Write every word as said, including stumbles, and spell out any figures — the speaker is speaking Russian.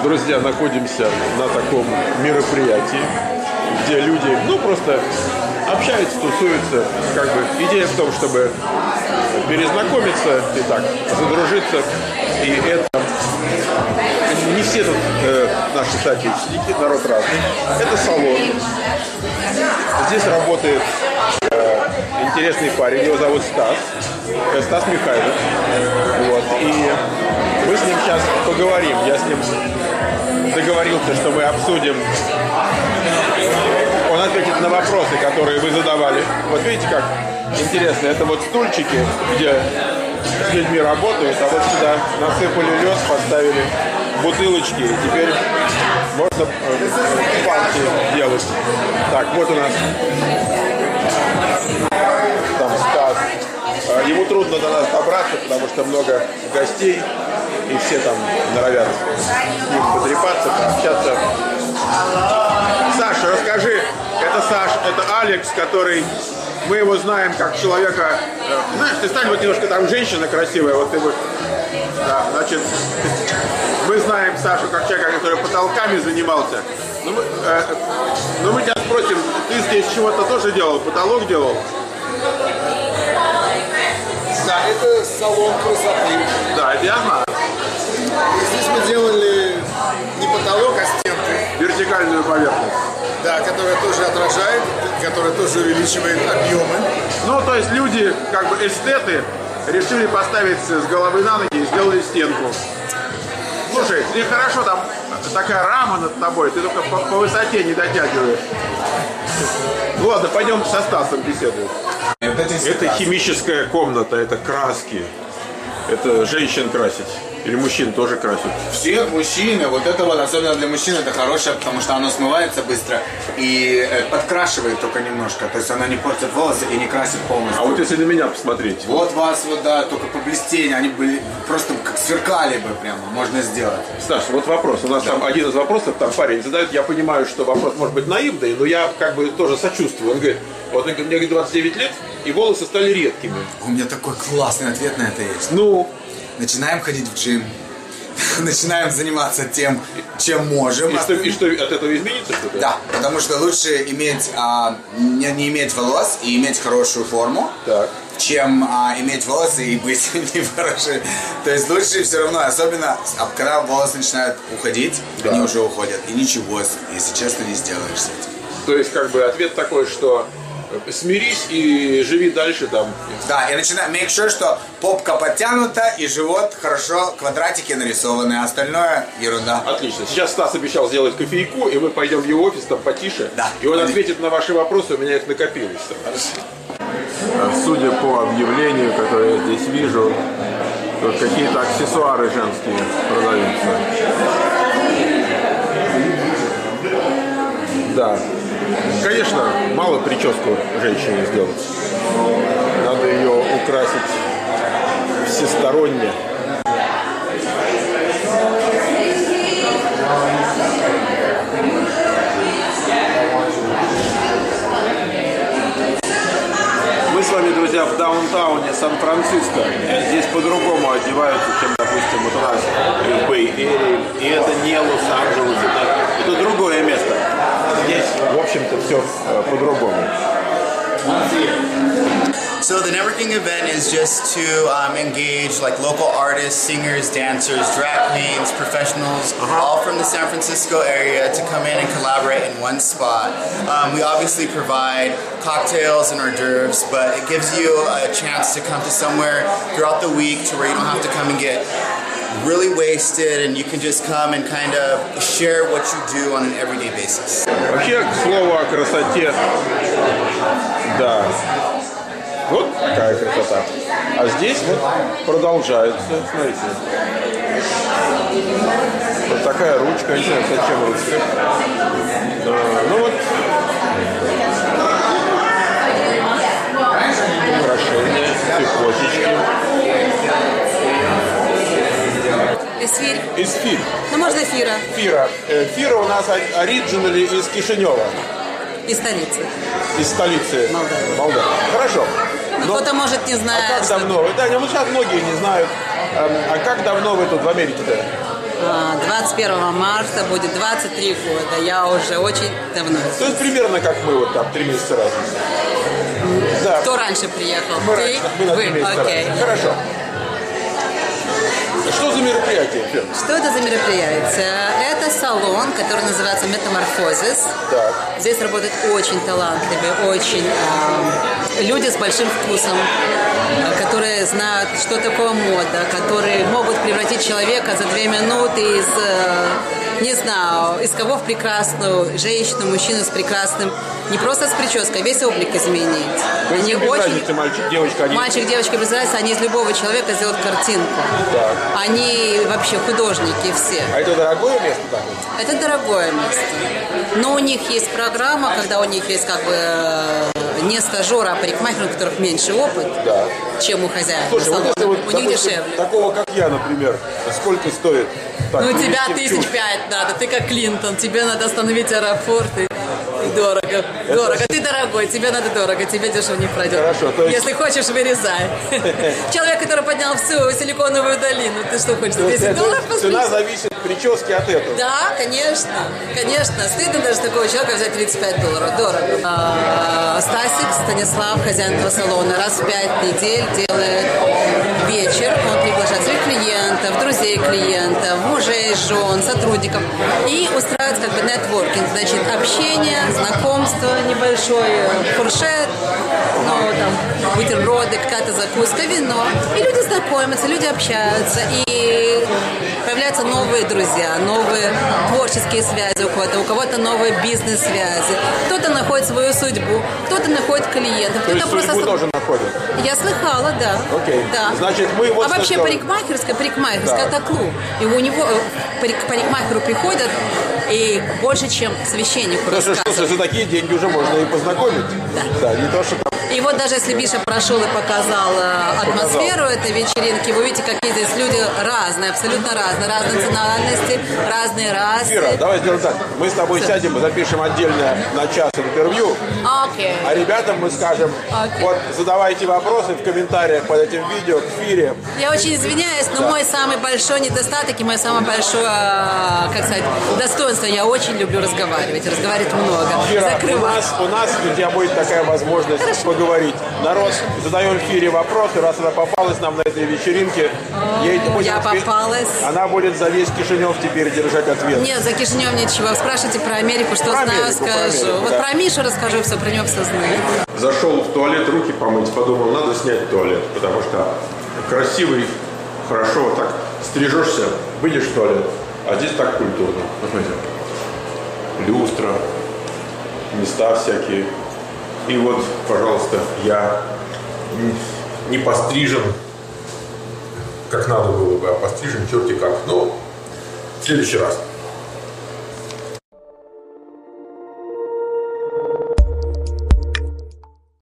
друзья, находимся на таком мероприятии, где люди, ну, просто общаются, тусуются. Как бы идея в том, чтобы перезнакомиться и так, задружиться. И это не все тут э, наши соотечественники, народ разный. Это салон. Здесь работает э, интересный парень, его зовут Стас. Э, Стас Михайлов. Вот. И мы с ним сейчас поговорим. Я с ним договорился, что мы обсудим. Он ответит на вопросы, которые вы задавали. Вот видите, как интересно. Это вот стульчики, где с людьми работают, а вот сюда насыпали лед, поставили бутылочки. И теперь можно э, панки делать. Так, вот у нас там Стас. Ему трудно до нас добраться, потому что много гостей, и все там норовят с ним потрепаться, пообщаться. Саша, расскажи, это Саш, это Алекс, который, мы его знаем как человека, знаешь, ты стань вот немножко там женщина красивая, вот ты вот, да, значит, мы знаем Сашу как человека, который потолками занимался. Но мы, э, но мы тебя спросим, ты здесь чего-то тоже делал, потолок делал? Да, это салон красоты. Да, это я знаю. Здесь мы делали не потолок, а стенку. Вертикальную поверхность. Да, которая тоже отражает, которая тоже увеличивает объемы. Ну, то есть люди, как бы эстеты, решили поставить с головы на ноги и сделали стенку. Слушай, и хорошо, там такая рама над тобой, ты только по, по высоте не дотягиваешь. Ну ладно, пойдем со Стасом беседуем. Это химическая комната, это краски. Это женщин красить. Или мужчин тоже красят? Все мужчины, вот это вот, особенно для мужчин, это хорошее, потому что оно смывается быстро и подкрашивает только немножко. То есть оно не портит волосы и не красит полностью. А вот если на меня посмотреть. Вот вас, вот да, только по блестению, они были просто как сверкали бы прямо, можно сделать. Саша, вот вопрос. У нас да. Там один из вопросов, там парень задает, я понимаю, что вопрос может быть наивный, но я как бы тоже сочувствую. Он говорит, вот мне говорит, двадцать девять лет, и волосы стали редкими. У меня такой классный ответ на это есть. Ну... Начинаем ходить в джим, начинаем заниматься тем, чем можем. И что, и что от этого изменится что-то? Да, потому что лучше иметь, а, не, не иметь волос и иметь хорошую форму, так. чем а, иметь волосы и быть нехорошим. То есть лучше все равно, особенно когда волосы начинают уходить, да. Они уже уходят, и ничего, если честно, не сделаешь с этим. То есть как бы ответ такой, что... Смирись и живи дальше там. Да, и начинаем make sure, что попка подтянута и живот хорошо, квадратики нарисованы, а остальное ерунда. Отлично. Сейчас Стас обещал сделать кофейку, и мы пойдем в его офис там потише. Да. И он ответит на ваши вопросы, у меня их накопилось. Хорошо. Судя по объявлению, которое я здесь вижу, тут какие-то аксессуары женские продаются. Да. Конечно, мало прическу женщине сделать. Надо ее украсить всесторонне. Мы с вами, друзья, в даунтауне Сан-Франциско. Здесь по-другому одеваются, чем, допустим, вот у нас в Бэй-Эре. И это не Лос-Анджелес, это, это другое место. Здесь, в общем-то, все э, по-другому. So the networking event is just to um, engage like local artists, singers, dancers, drag queens, professionals, uh-huh. all from the San Francisco area to come in and collaborate in one spot. Um, we obviously provide cocktails and hors d'oeuvres, but it gives you a chance to come to somewhere throughout the week to where you don't have to come and get really wasted, and you can just come and kind of share what you do on an everyday basis. Вообще, к слову о красоте, да, вот такая красота. А здесь вот продолжается, смотрите. Вот такая ручка, не знаю, зачем ручка. Да, ну вот. Украшения, цепочечки. Эсфирь. Эсфирь. Ну, можно фира. Фира. Э, фира у нас оригинали из Кишинева. Из столицы. Из столицы. Молдавии. Молдавии. Хорошо. Но кто-то, может, не знает. А как давно? Да, ну сейчас многие не знают. А как давно вы тут в Америке-то? двадцать первого марта будет двадцать три года. Я уже очень давно. То есть примерно как мы, вот там, три месяца разницы. Да. Кто раньше приехал? Мы Ты? раньше, мы на три Вы? месяца Окей. раньше. Хорошо. Что за мероприятие, Фер? Что это за мероприятие? Это салон, который называется Метаморфозис. Так. Здесь работают очень талантливые, очень э, люди с большим вкусом, э, которые знают, что такое мода, которые могут превратить человека за две минуты из, э, не знаю, из кого в прекрасную женщину, мужчину с прекрасным, не просто с прической, весь облик изменить. То есть Они без очень... разницы, мальчик, девочка, они... Мальчик, девочка, без разницы, они из любого человека сделают картинку. Так. Они вообще художники все. А это дорогое место так? Это дорогое место. Но у них есть программа, когда у них есть как бы э, не стажер, а парикмахер, у которых меньше опыт, Да. чем у хозяина. Слушай, вот если вот, у них допустим, дешевле. такого, как я, например, сколько стоит? Так, Ну, тебя привезти в тысяч Чуш? пять надо, ты как Клинтон, тебе надо остановить аэропорт и, и дорого. Дорого, ты дорогой, тебе надо дорого, тебе дешево не пройдет. Хорошо, то есть- Если хочешь, вырезай. Человек, который поднял всю силиконовую долину, ты что хочешь, То есть десять это долларов цена посмотреть? зависит от прически от этого. Да, конечно, конечно. Стыдно даже такого человека взять тридцать пять долларов. Дорого. А, Стасик, Станислав, хозяин этого салона, раз в пять недель делает вечер. Он приглашает своих клиентов, друзей клиентов, мужей, жен, сотрудников. И устраивает как бы нетворкинг. Значит, общение, знакомство, небольшой фуршет, ну, там, бутерброды, какая-то закуска, вино. И люди знакомятся, люди общаются. И появляются новые друзья, новые творческие связи у кого-то, у кого-то новые бизнес-связи. Кто-то находит свою судьбу, кто-то находит клиентов, То есть кто-то просто... судьбу тоже находят. Я слыхала, да. Окей. Да. Значит, мы вот А что вообще сделали. парикмахерская, парикмахерская, Да. это клуб. И у него э, парик, к парикмахеру приходят и больше, чем к священнику Слушай, слушай, рассказывают. за такие деньги уже можно и познакомить. Да. Да, не то, что там. И вот даже если Биша прошел и показал э, атмосферу этой вечеринки, вы видите, какие здесь люди разные, абсолютно разные, разные национальности, разные расы. Ира, давай сделаем так. Мы с тобой сядем, запишем отдельно на час интервью, Окей. а ребятам мы скажем, Окей. вот задавайте вопросы в комментариях под этим видео, к эфире. Я очень извиняюсь, но мой самый большой недостаток и мое самое большое, э, как сказать, достоинство, я очень люблю разговаривать, разговаривать много, Ира, у закрывать. нас, у нас у тебя будет такая возможность Хорошо. поговорить. Народ, задаем в эфире вопросы, раз она попалась нам на этой вечеринке. ей будем я отве- попалась. Она будет за весь Кишинев теперь держать ответ. Нет, за Кишинев ничего. Спрашивайте про Америку, что Про знаю, Америку, про скажу. Америку, Вот да. про Мишу расскажу, все про него все знаю. Зашел в туалет руки помыть, подумал, надо снять туалет, потому что красивый, хорошо, вот так стрижешься, выйдешь в туалет, а здесь так культурно. Посмотрите, люстра, места всякие. И вот, пожалуйста, я не пострижен, как надо было бы, а пострижен черти как. Ну, в следующий раз.